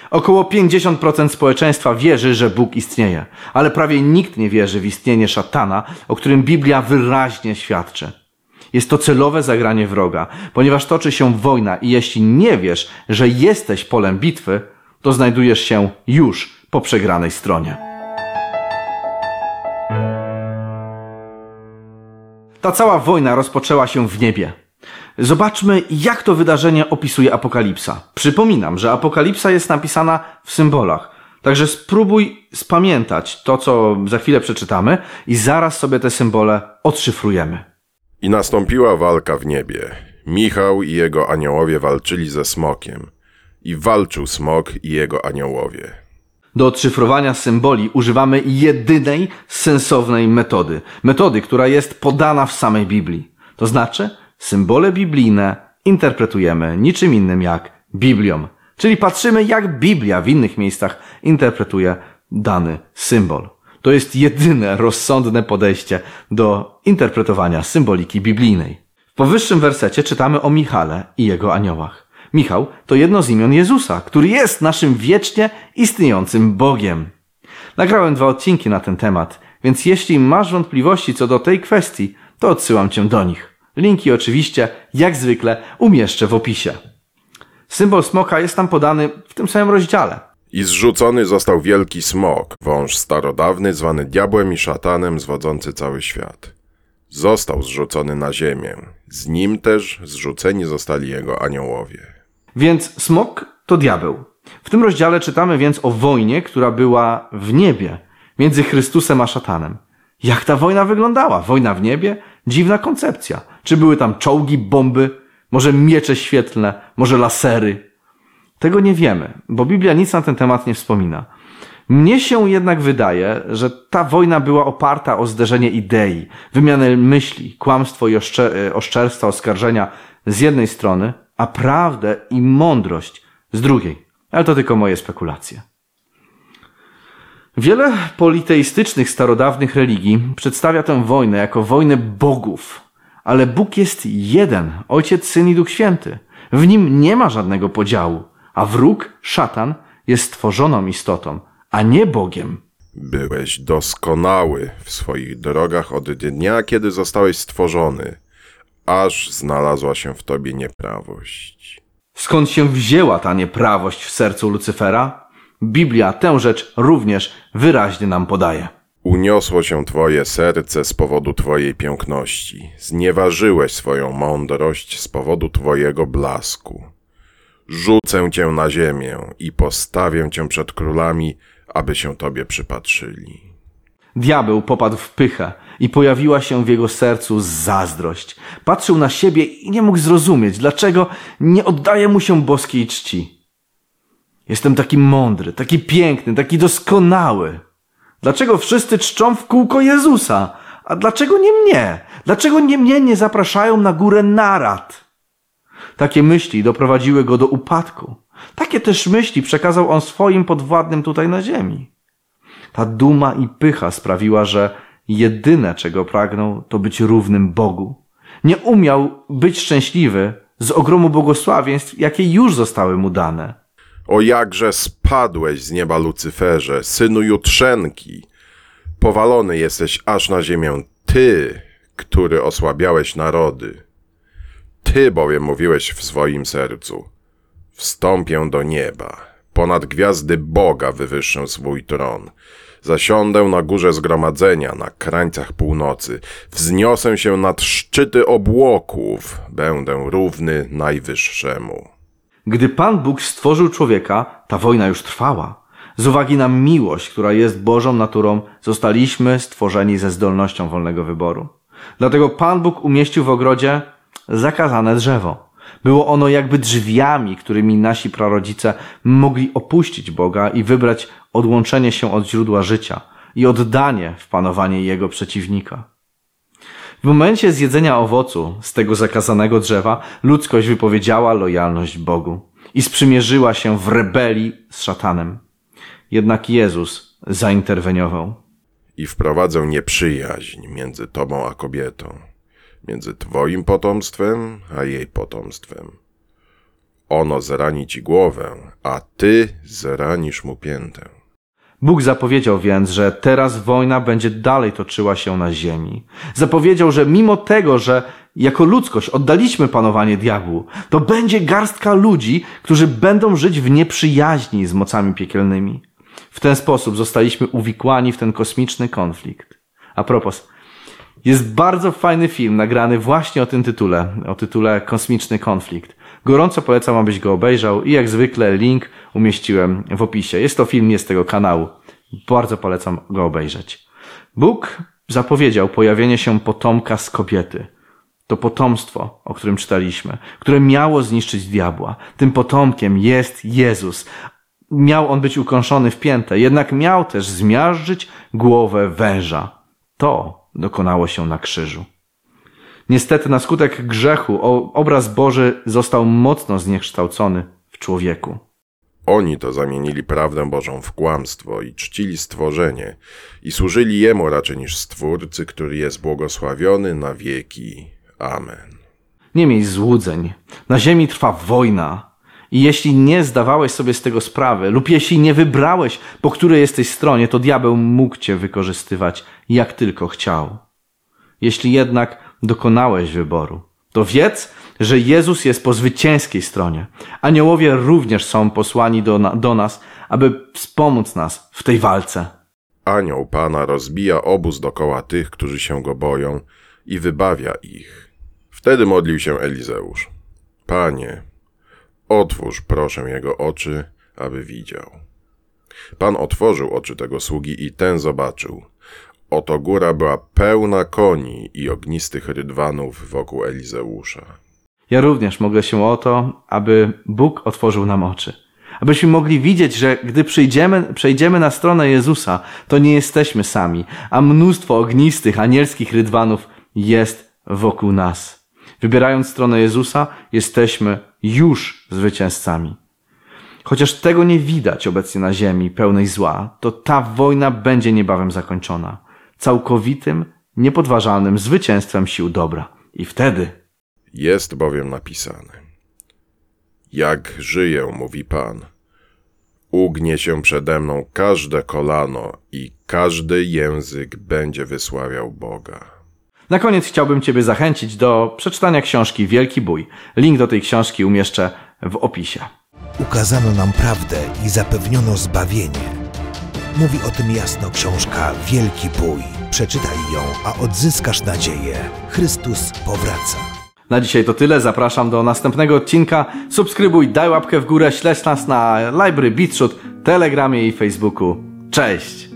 Około 50% społeczeństwa wierzy, że Bóg istnieje, ale prawie nikt nie wierzy w istnienie szatana, o którym Biblia wyraźnie świadczy. Jest to celowe zagranie wroga, ponieważ toczy się wojna i jeśli nie wiesz, że jesteś polem bitwy, to znajdujesz się już po przegranej stronie. Ta cała wojna rozpoczęła się w niebie. Zobaczmy, jak to wydarzenie opisuje Apokalipsa. Przypominam, że Apokalipsa jest napisana w symbolach. Także spróbuj spamiętać to, co za chwilę przeczytamy i zaraz sobie te symbole odszyfrujemy. I nastąpiła walka w niebie. Michał i jego aniołowie walczyli ze smokiem. I walczył smok i jego aniołowie. Do odszyfrowania symboli używamy jedynej sensownej metody. Metody, która jest podana w samej Biblii. To znaczy, symbole biblijne interpretujemy niczym innym jak Biblią. Czyli patrzymy, jak Biblia w innych miejscach interpretuje dany symbol. To jest jedyne rozsądne podejście do interpretowania symboliki biblijnej. W powyższym wersecie czytamy o Michale i jego aniołach. Michał to jedno z imion Jezusa, który jest naszym wiecznie istniejącym Bogiem. Nagrałem 2 odcinki na ten temat, więc jeśli masz wątpliwości co do tej kwestii, to odsyłam cię do nich. Linki oczywiście, jak zwykle, umieszczę w opisie. Symbol smoka jest tam podany w tym samym rozdziale. I zrzucony został wielki smok, wąż starodawny, zwany diabłem i szatanem, zwodzący cały świat. Został zrzucony na ziemię. Z nim też zrzuceni zostali jego aniołowie. Więc smok to diabeł. W tym rozdziale czytamy więc o wojnie, która była w niebie, między Chrystusem a szatanem. Jak ta wojna wyglądała? Wojna w niebie? Dziwna koncepcja. Czy były tam czołgi, bomby, może miecze świetlne, może lasery? Tego nie wiemy, bo Biblia nic na ten temat nie wspomina. Mnie się jednak wydaje, że ta wojna była oparta o zderzenie idei, wymianę myśli, kłamstwo i oszczerstwa, oskarżenia z jednej strony, a prawdę i mądrość z drugiej. Ale to tylko moje spekulacje. Wiele politeistycznych starodawnych religii przedstawia tę wojnę jako wojnę bogów. Ale Bóg jest jeden, Ojciec, Syn i Duch Święty. W nim nie ma żadnego podziału, a wróg, szatan, jest stworzoną istotą, a nie Bogiem. Byłeś doskonały w swoich drogach od dnia, kiedy zostałeś stworzony, aż znalazła się w tobie nieprawość. Skąd się wzięła ta nieprawość w sercu Lucyfera? Biblia tę rzecz również wyraźnie nam podaje. Uniosło się twoje serce z powodu twojej piękności. Znieważyłeś swoją mądrość z powodu twojego blasku. Rzucę cię na ziemię i postawię cię przed królami, aby się tobie przypatrzyli. Diabeł popadł w pychę i pojawiła się w jego sercu zazdrość. Patrzył na siebie i nie mógł zrozumieć, dlaczego nie oddaje mu się boskiej czci. Jestem taki mądry, taki piękny, taki doskonały. Dlaczego wszyscy czczą w kółko Jezusa? A dlaczego nie mnie? Dlaczego mnie nie zapraszają na górę narad? Takie myśli doprowadziły go do upadku. Takie też myśli przekazał on swoim podwładnym tutaj na ziemi. Ta duma i pycha sprawiła, że jedyne, czego pragnął, to być równym Bogu. Nie umiał być szczęśliwy z ogromu błogosławieństw, jakie już zostały mu dane. O jakże spadłeś z nieba, Lucyferze, synu jutrzenki! Powalony jesteś aż na ziemię, ty, który osłabiałeś narody. Ty bowiem mówiłeś w swoim sercu: wstąpię do nieba, ponad gwiazdy Boga wywyższę swój tron. Zasiądę na górze zgromadzenia, na krańcach północy. Wzniosę się nad szczyty obłoków, będę równy Najwyższemu. Gdy Pan Bóg stworzył człowieka, ta wojna już trwała. Z uwagi na miłość, która jest Bożą naturą, zostaliśmy stworzeni ze zdolnością wolnego wyboru. Dlatego Pan Bóg umieścił w ogrodzie zakazane drzewo. Było ono jakby drzwiami, którymi nasi prarodzice mogli opuścić Boga i wybrać odłączenie się od źródła życia i oddanie w panowanie Jego przeciwnika. W momencie zjedzenia owocu z tego zakazanego drzewa ludzkość wypowiedziała lojalność Bogu i sprzymierzyła się w rebelii z szatanem. Jednak Jezus zainterweniował. I wprowadzę nieprzyjaźń między tobą a kobietą, między twoim potomstwem a jej potomstwem. Ono zrani ci głowę, a ty zranisz mu piętę. Bóg zapowiedział więc, że teraz wojna będzie dalej toczyła się na ziemi. Zapowiedział, że mimo tego, że jako ludzkość oddaliśmy panowanie diabłu, to będzie garstka ludzi, którzy będą żyć w nieprzyjaźni z mocami piekielnymi. W ten sposób zostaliśmy uwikłani w ten kosmiczny konflikt. A propos, jest bardzo fajny film nagrany właśnie o tytule Kosmiczny Konflikt. Gorąco polecam, abyś go obejrzał i jak zwykle link umieściłem w opisie. Jest to film nie z tego kanału. Bardzo polecam go obejrzeć. Bóg zapowiedział pojawienie się potomka z kobiety. To potomstwo, o którym czytaliśmy, które miało zniszczyć diabła. Tym potomkiem jest Jezus. Miał on być ukąszony w piętę, jednak miał też zmiażdżyć głowę węża. To dokonało się na krzyżu. Niestety na skutek grzechu obraz Boży został mocno zniekształcony w człowieku. Oni to zamienili prawdę Bożą w kłamstwo i czcili stworzenie i służyli Jemu raczej niż Stwórcy, który jest błogosławiony na wieki. Amen. Nie miej złudzeń. Na ziemi trwa wojna. I jeśli nie zdawałeś sobie z tego sprawy lub jeśli nie wybrałeś, po której jesteś stronie, to diabeł mógł cię wykorzystywać jak tylko chciał. Jeśli jednak dokonałeś wyboru, to wiedz, że Jezus jest po zwycięskiej stronie. Aniołowie również są posłani do nas, aby wspomóc nas w tej walce. Anioł Pana rozbija obóz dokoła tych, którzy się Go boją i wybawia ich. Wtedy modlił się Elizeusz. Panie, otwórz proszę jego oczy, aby widział. Pan otworzył oczy tego sługi i ten zobaczył. Oto góra była pełna koni i ognistych rydwanów wokół Elizeusza. Ja również modlę się o to, aby Bóg otworzył nam oczy. Abyśmy mogli widzieć, że gdy przejdziemy na stronę Jezusa, to nie jesteśmy sami, a mnóstwo ognistych, anielskich rydwanów jest wokół nas. Wybierając stronę Jezusa, jesteśmy już zwycięzcami. Chociaż tego nie widać obecnie na ziemi pełnej zła, to ta wojna będzie niebawem zakończona. Całkowitym, niepodważalnym zwycięstwem sił dobra. I wtedy Jest bowiem napisane: Jak żyję, mówi Pan, ugnie się przede mną każde kolano i każdy język będzie wysławiał Boga. na koniec chciałbym Ciebie zachęcić do przeczytania książki Wielki Bój. Link do tej książki umieszczę w opisie. Ukazano nam prawdę i zapewniono zbawienie. Mówi o tym jasno książka Wielki Bój. Przeczytaj ją, a odzyskasz nadzieję. Chrystus powraca. Na dzisiaj to tyle. Zapraszam do następnego odcinka. Subskrybuj, daj łapkę w górę, śledź nas na Library, BitChute, Telegramie i Facebooku. Cześć!